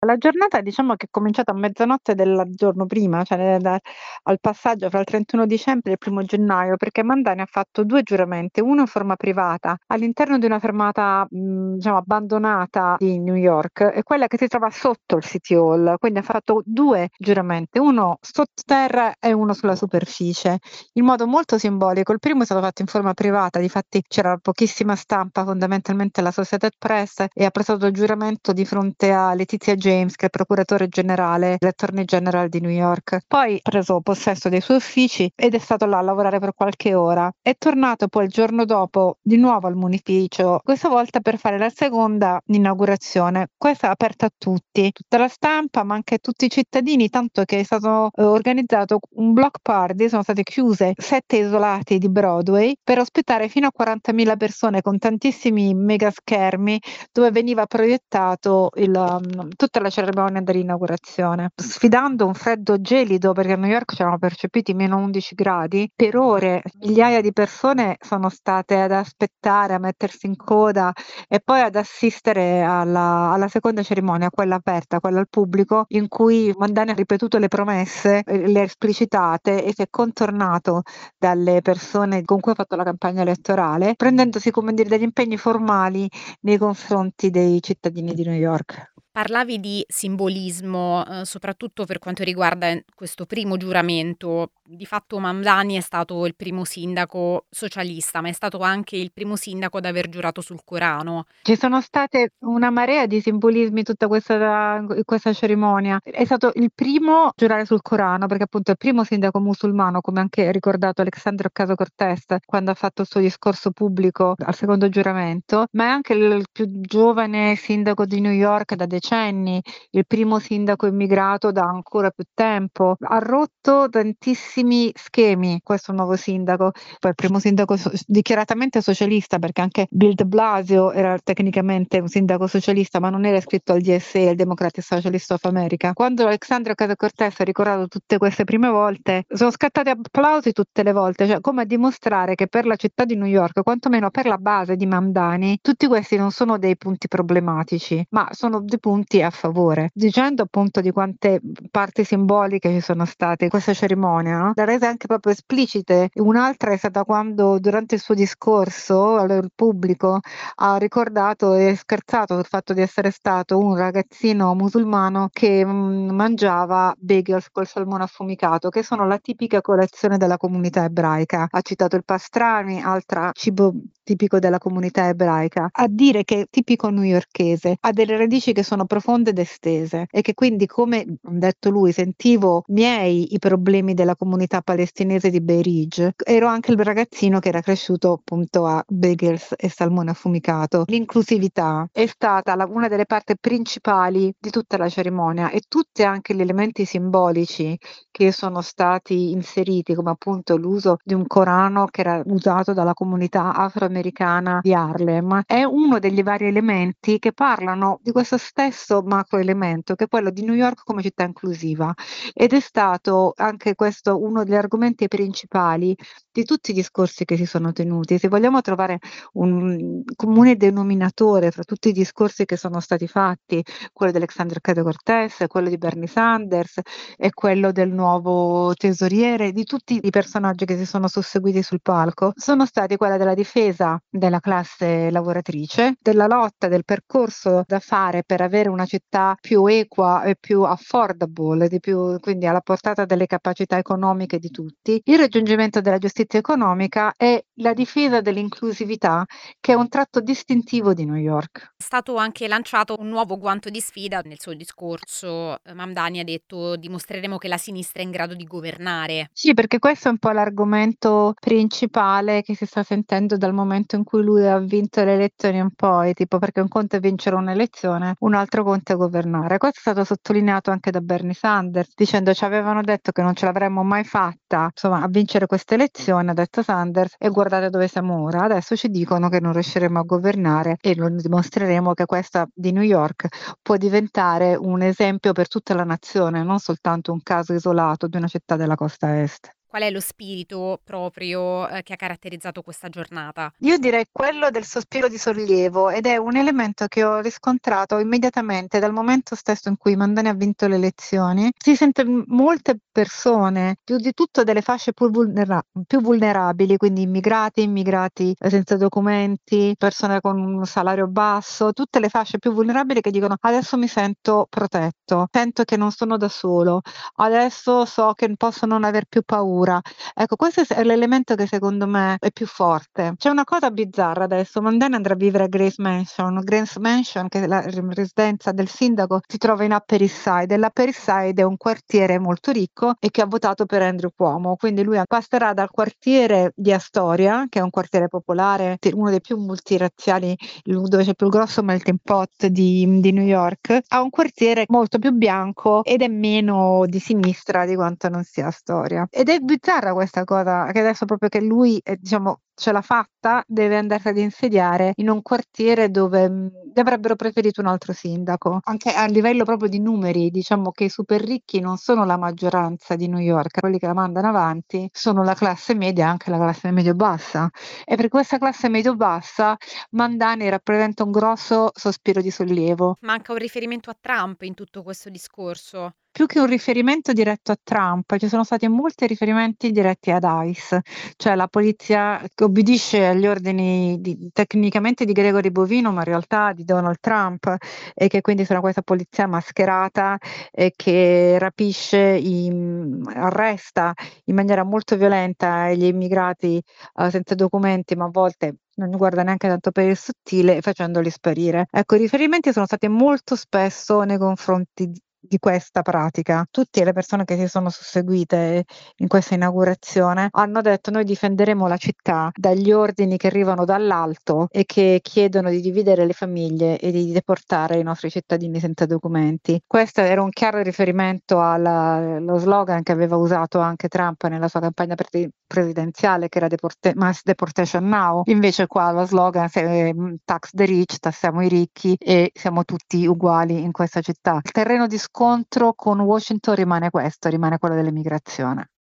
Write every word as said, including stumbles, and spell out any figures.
La giornata diciamo che è cominciata a mezzanotte del giorno prima, cioè da al passaggio fra il trentuno dicembre e il primo gennaio, perché Mandani ha fatto due giuramenti, uno in forma privata all'interno di una fermata, mhmm, diciamo abbandonata di New York, e quella che si trova sotto il City Hall, quindi ha fatto due giuramenti, uno sotterra e uno sulla superficie, in modo molto simbolico. Il primo è stato fatto in forma privata, difatti c'era pochissima stampa, fondamentalmente la Associated Press, e ha prestato il giuramento di fronte a Letizia James, che è il procuratore generale, l'Attorney General di New York. Poi ha preso possesso dei suoi uffici ed è stato là a lavorare per qualche ora. È tornato poi il giorno dopo di nuovo al munificio, questa volta per fare la seconda inaugurazione. Questa è aperta a tutti, tutta la stampa, ma anche a tutti i cittadini, tanto che è stato eh, organizzato un block party, sono state chiuse sette isolati di Broadway per ospitare fino a quarantamila persone con tantissimi mega schermi dove veniva proiettato il, um, tutta la cerimonia dell'inaugurazione, sfidando un freddo gelido, perché a New York c'erano percepiti meno undici gradi. Per ore migliaia di persone sono state ad aspettare, a mettersi in coda e poi ad assistere alla, alla seconda cerimonia, quella aperta, quella al pubblico, in cui Mandani ha ripetuto le promesse, eh, le ha esplicitate e si è contornato dalle persone con cui ha fatto la campagna elettorale, prendendosi, come dire, degli impegni formali nei confronti dei cittadini di New York. Parlavi di simbolismo, uhm, soprattutto per quanto riguarda, ehm, questo primo giuramento. Di fatto Mamdani è stato il primo sindaco socialista, ma è stato anche il primo sindaco ad aver giurato sul Corano. Ci sono state una marea di simbolismi tutta questa questa cerimonia. È stato il primo a giurare sul Corano, perché appunto è il primo sindaco musulmano, come anche ricordato Alexandria Ocasio-Cortez quando ha fatto il suo discorso pubblico al secondo giuramento, ma è anche il più giovane sindaco di New York da decenni, il primo sindaco immigrato da ancora più tempo. Ha rotto tantissimi schemi questo nuovo sindaco. Poi il primo sindaco so dichiaratamente socialista, perché anche Bill de Blasio era tecnicamente un sindaco socialista, ma non era iscritto al D S A, il Democratic Socialist of America. Quando Alexandria Ocasio-Cortez ha ricordato tutte queste prime volte, sono scattati applausi tutte le volte, cioè come a dimostrare che per la città di New York, quantomeno per la base di Mamdani, tutti questi non sono dei punti problematici, ma sono dei punti a favore, dicendo appunto di quante parti simboliche ci sono state in questa cerimonia, no? Da rese anche proprio esplicite. Un'altra è stata quando durante il suo discorso al pubblico ha ricordato e scherzato sul fatto di essere stato un ragazzino musulmano che mh, mangiava bagels col salmone affumicato, che sono la tipica colazione della comunità ebraica. Ha citato il pastrami, altra cibo tipico della comunità ebraica, a dire che è tipico newyorkese, ha delle radici che sono profonde ed estese e che quindi, come ha detto lui, sentivo miei i problemi della comunità palestinese di Bay Ridge, ero anche il ragazzino che era cresciuto appunto a bagels e salmone affumicato. L'inclusività è stata la, una delle parti principali di tutta la cerimonia, e tutti anche gli elementi simbolici che sono stati inseriti, come appunto l'uso di un Corano che era usato dalla comunità afroamericana di Harlem, è uno degli vari elementi che parlano di questo stesso macro elemento, che è quello di New York come città inclusiva. Ed è stato anche questo uno degli argomenti principali di tutti i discorsi che si sono tenuti. Se vogliamo trovare un comune denominatore fra tutti i discorsi che sono stati fatti, quello di Alexandria Ocasio-Cortez, quello di Bernie Sanders e quello del nuovo tesoriere, di tutti i personaggi che si sono susseguiti sul palco, sono stati quella della difesa della classe lavoratrice, della lotta, del percorso da fare per avere una città più equa e più affordable, di più, quindi alla portata delle capacità economiche di tutti, il raggiungimento della giustizia economica e la difesa dell'inclusività, che è un tratto distintivo di New York. È stato anche lanciato un nuovo guanto di sfida. Nel suo discorso, ehm, Mamdani ha detto: "Dimostreremo che la sinistra è in grado di governare". Sì, perché questo è un po' l'argomento principale che si sta sentendo dal momento in cui lui ha vinto le elezioni in poi, tipo, perché un conto è vincere un'elezione, un altro conto è governare. Questo è stato sottolineato anche da Bernie Sanders, dicendo: "Ci avevano detto che non ce l'avremmo mai fatta, insomma, a vincere queste elezioni", ha detto Sanders, "e guardate dove siamo ora. Adesso ci dicono che non riusciremo a governare e lo dimostreremo che questa di New York può diventare un esempio per tutta la nazione, non soltanto un caso isolato di una città della costa est". Qual è lo spirito proprio, ehm, che ha caratterizzato questa giornata? Io direi quello del sospiro di sollievo ed è un elemento che ho riscontrato immediatamente dal momento stesso in cui Mandani ha vinto le elezioni. Si sente m molte persone, più di tutto delle fasce pur vulnera più vulnerabili, quindi immigrati, immigrati senza documenti, persone con un salario basso, tutte le fasce più vulnerabili che dicono: "Adesso mi sento protetto, sento che non sono da solo, adesso so che posso non aver più paura". Ecco, questo è s è l'elemento che secondo me è più forte. C'è una cosa bizzarra adesso, Mandani andrà a vivere a Grace Mansion. Grace Mansion, che è la r residenza del sindaco, si trova in Upper East Side e l'Upper East Side è un quartiere molto ricco e che ha votato per Andrew Cuomo. Quindi lui a passerà dal quartiere di Astoria, che è un quartiere popolare, t uno dei più multirazziali, lu dove c'è il più grosso melting pot di di New York, a un quartiere molto più bianco ed è meno di sinistra di quanto non sia Astoria. Ed è bizzarra questa cosa, che adesso proprio che lui, ehm, diciamo ce l'ha fatta, deve andarsi ad insediare in un quartiere dove, mhmm, gli avrebbero preferito un altro sindaco. Anche a livello proprio di numeri, diciamo che i super ricchi non sono la maggioranza di New York, quelli che la mandano avanti sono la classe media, anche la classe medio-bassa. E per questa classe medio-bassa Mandani rappresenta un grosso sospiro di sollievo. Manca un riferimento a Trump in tutto questo discorso. Più che un riferimento diretto a Trump, ci sono stati molti riferimenti diretti ad ICE, cioè la polizia che obbedisce agli ordini di tecnicamente di Gregory Bovino, ma in realtà di Donald Trump, e che quindi sono questa polizia mascherata e che rapisce, i mhmm, arresta in maniera molto violenta gli immigrati, uhm, senza documenti, ma a volte non guarda neanche tanto per il sottile, facendoli sparire. Ecco, i riferimenti sono stati molto spesso nei confronti d di questa pratica. Tutte le persone che si sono susseguite in questa inaugurazione hanno detto: "Noi difenderemo la città dagli ordini che arrivano dall'alto e che chiedono di dividere le famiglie e di deportare i nostri cittadini senza documenti". Questo era un chiaro riferimento al lo slogan che aveva usato anche Trump nella sua campagna presi presidenziale, che era deporte mass deportation now. Invece qua lo slogan se mhmm, tax the rich, tassiamo i ricchi e siamo tutti uguali in questa città. Il terreno di scontro con Washington rimane questo, rimane quello dell'immigrazione.